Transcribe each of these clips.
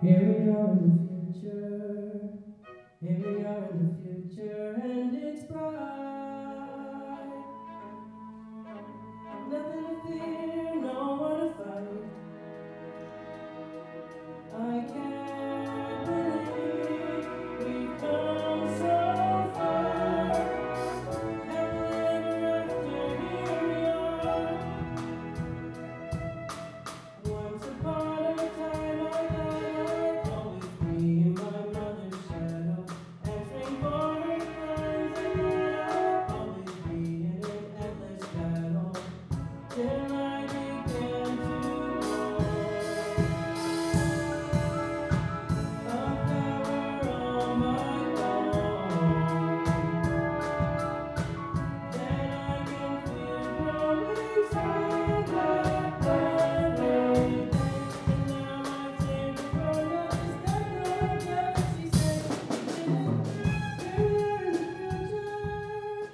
Here we are in the future. Here we are in the future, and it's bright. Nothing to fear, no one to fight. I can't believe we've come so far. Happily ever after, here we are. Once upon a time, I thought I'd always be in my mother's shadow, answering for her crimes. I thought I'd always be in an endless battle, till I began to grow a power on my own. Then I can feel growing stronger every day. And now I stand before you, just like the galaxy said. Here we are in the future.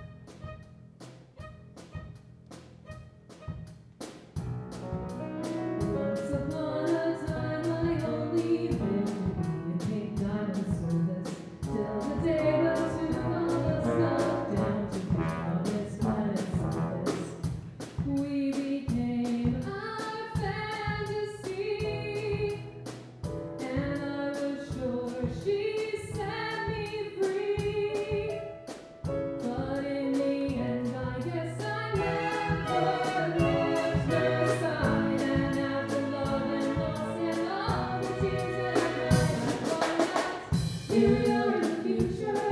Once upon a time, I only lived to be a pink diamond service, till the day when took all the stuff down to be on this planet's surface. We became our fantasy, and I was sure she set me free. But in the end, I guess I never left her side. And after love and loss and all the tears that I cried, I thought that here we are in the future.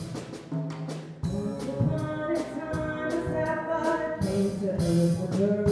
Once upon a time, a sapphire came to earth with her